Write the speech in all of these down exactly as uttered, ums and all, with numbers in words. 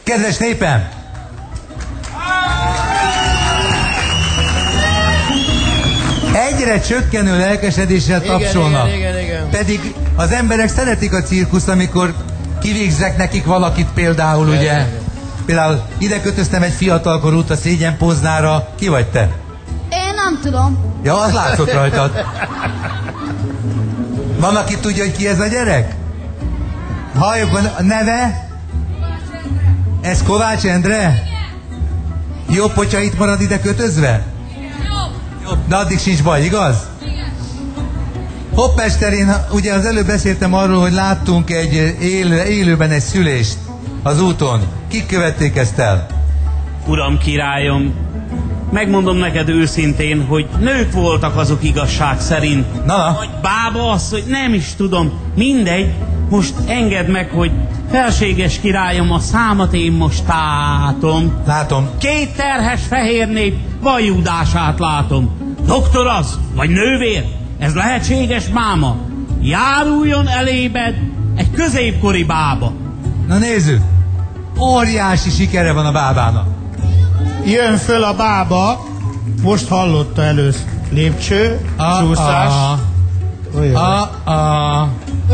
Kedves népem! Egyre csökkenő lelkesedéssel tapsolnak. Igen, igen, igen. Pedig az emberek szeretik a cirkuszt, amikor kivégzek nekik valakit például, ugye? Igen. Például ide kötöztem egy fiatalkorút a szégyenpoznára. Ki vagy te? Én nem tudom. Ja, az látszott rajtad. Van, aki tudja, hogy ki ez a gyerek? Halljuk, a neve? Ez Kovács Endre? Jobb, hogyha itt marad ide kötözve? Jobb. De addig sincs baj, igaz? Hoppester, én ugye az előbb beszéltem arról, hogy láttunk egy élő, élőben egy szülést az úton. Kik követték ezt el? Uram, királyom, megmondom neked őszintén, hogy nők voltak azok igazság szerint. Na, na. Vagy bába az, hogy nem is tudom. Mindegy, most engedd meg, hogy felséges királyom, a számat én most látom. Látom. Két terhes fehér nép vajúdását látom. Doktor az, vagy nővér, ez lehetséges, máma? Járuljon elébed egy középkori bába. Na nézzük. Óriási sikere van a bábának. Jön föl a bába, most hallotta először. Lépcső, a, csúszás. A, a, a.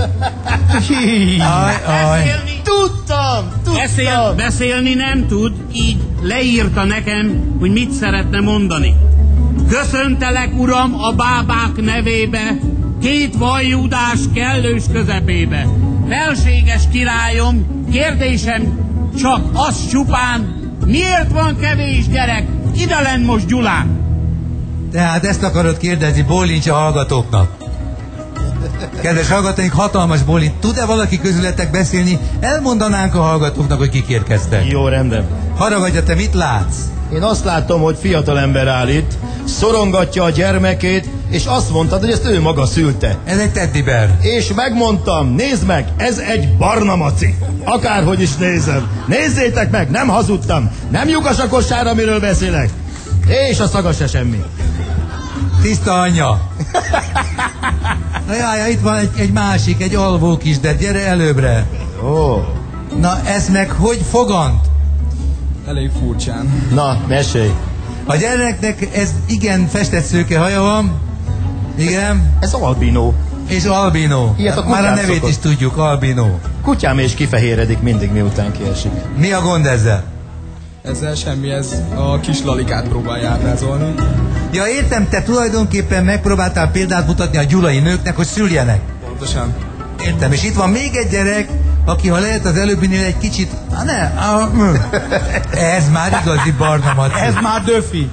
Aj, aj. Tudtam, tudtam. Beszél, beszélni nem tud, így leírta nekem, hogy mit szeretne mondani. Köszöntelek, uram, a bábák nevébe, két vajúdás kellős közepébe. Felséges királyom, kérdésem csak az csupán, miért van kevés gyerek idelen most Gyulán? Tehát ezt akarod kérdezni, bólincs a hallgatóknak. Kedves hallgatóink, hatalmas bólint. Tud-e valaki közületek beszélni? Elmondanánk a hallgatóknak, hogy kik érkeztek. Jó, rendben. Haragudja, te mit látsz? Én azt látom, hogy fiatalember áll itt, szorongatja a gyermekét, és azt mondtad, hogy ezt ő maga szülte. Ez egy teddybear. És megmondtam, nézd meg, ez egy barna maci. Akárhogy is nézem. Nézzétek meg, nem hazudtam. Nem lyukas a kosár, amiről beszélek. És a szaga se semmi. Tiszta anyja. Na jaj, itt van egy, egy másik, egy alvó kisded, gyere előbbre. Ó. Oh. Na, ez meg hogy fogant? Elég furcsán. Na, mesélj. A gyereknek ez igen festett szőke haja van. Igen. Ez albinó. És albinó. Ilyet a Már a nevét szokott. is tudjuk, albinó. Kutyám és kifehéredik mindig, miután kiesik. Mi a gond ezzel? Ezzel semmi, ez a kis Lalikát próbálja ábrázolni. Ja, értem, te tulajdonképpen megpróbáltál példát mutatni a gyulai nőknek, hogy szüljenek. Pontosan. Értem, és itt van még egy gyerek, aki ha lehet az előbbinél egy kicsit... Ah, ne, ah, ez már igazi barna maci. Ez már döfi.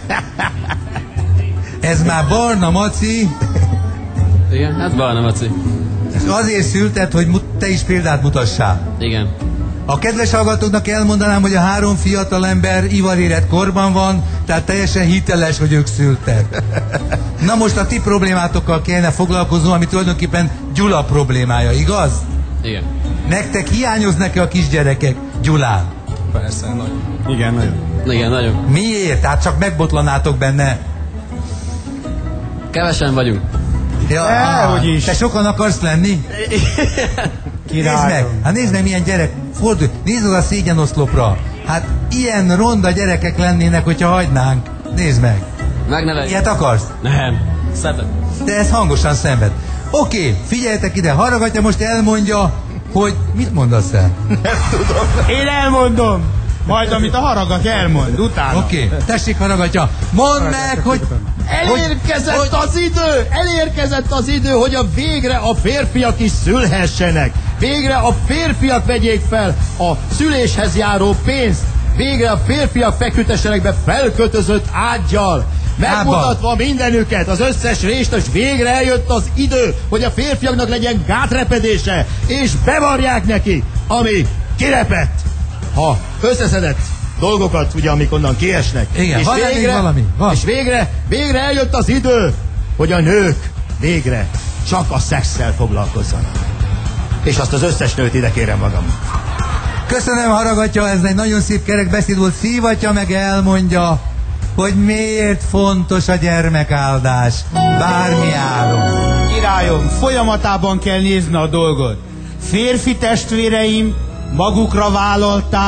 Ez már barna maci. Igen, hát barna maci. És azért szülted, hogy te is példát mutassál. Igen. A kedves hallgatóknak elmondanám, hogy a három fiatalember ivarérett korban van, tehát teljesen hiteles, hogy ők szültek. Na most a ti problémátokkal kellene foglalkozni, ami tulajdonképpen Gyula problémája, igaz? Igen. Nektek hiányoznak-e a kisgyerekek Gyulán? Persze, nagyon. Igen, nagyon. Igen, nagyon. Miért? Tehát csak megbotlanátok benne? Kevesen vagyunk. Ja, Dehogy is. Te sokan akarsz lenni? Nézd meg, hát nézd meg milyen gyerek, fordulj, nézd oda a szégyenoszlopra. Hát ilyen ronda gyerekek lennének, hogyha hagynánk. Nézd meg. Megneveljük. Ilyet akarsz? Nem. Szeretem. De ez hangosan szenved. Oké, okay, figyeljetek ide, Haragatya most elmondja, hogy mit mondasz el? Én elmondom. Majd amit a Haragatya elmond, utána. Oké, okay. Tessék Haragatya, mondd meg, hogy... Elérkezett hogy, az idő! Elérkezett az idő, hogy a végre a férfiak is szülhessenek. Végre a férfiak vegyék fel a szüléshez járó pénzt. Végre a férfiak fekütessenek be felkötözött ággyal. Megmutatva mindenüket, az összes részt, és végre eljött az idő, hogy a férfiaknak legyen gátrepedése, és bevarják neki, ami kirepett. Ha összeszedett dolgokat, ugye, amik onnan kiesnek. Igen, és van végre, valami? Van. És végre, végre eljött az idő, hogy a nők végre csak a szexszel foglalkozzanak. És azt az összes nőt ide kérem magam. Köszönöm, Haragatya, ez egy nagyon szép kerek beszéd volt. Szívatya meg elmondja, hogy miért fontos a gyermekáldás. Bármi áron. Királyom, folyamatában kell nézni a dolgot. Férfi testvéreim magukra vállalták,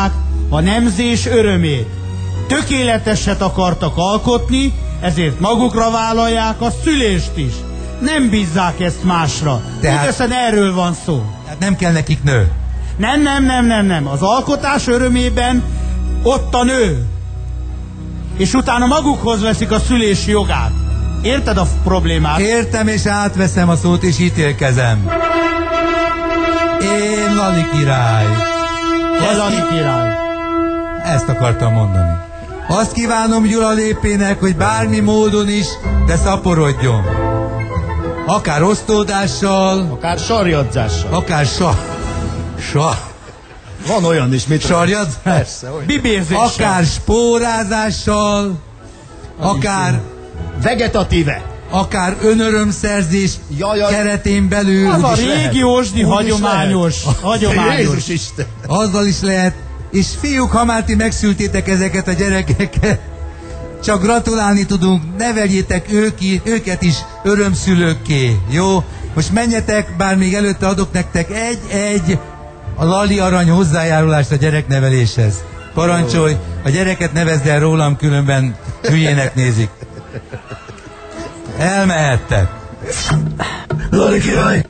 a nemzés örömét. Tökéleteset akartak alkotni, ezért magukra vállalják a szülést is. Nem bízzák ezt másra. Tehát- Mindössze erről van szó. Hát nem kell nekik nő. Nem, nem, nem, nem, nem. Az alkotás örömében ott a nő. És utána magukhoz veszik a szülési jogát. Érted a problémát? Értem, és átveszem a szót, és ítélkezem. Én Lali király. Ez a király. Ezt akartam mondani. Azt kívánom Gyula Lépének, hogy bármi módon is, de szaporodjon. Akár osztódással, Akár sarjadzással. akár sa... Sa... Van olyan is, mit Sarjad? Persze, olyan. Bibérzéssel. Akár spórázással, akár, Vegetatíve. akár önörömszerzés Jaj, jaj. keretén belül. Az a is lehet. régi ósdi Úgy is hagyományos. lehet. Hagyományos. Jézus Isten. Azzal is lehet. És fiúk, ha már ti megszültétek ezeket a gyerekeket, csak gratulálni tudunk, neveljétek őki, őket is örömszülőkké, jó? Most menjetek, bár még előtte adok nektek egy-egy a Lali arany hozzájárulást a gyerekneveléshez. Parancsolj, a gyereket nevezd el rólam, különben hülyének nézik. Elmehettek. Lali király.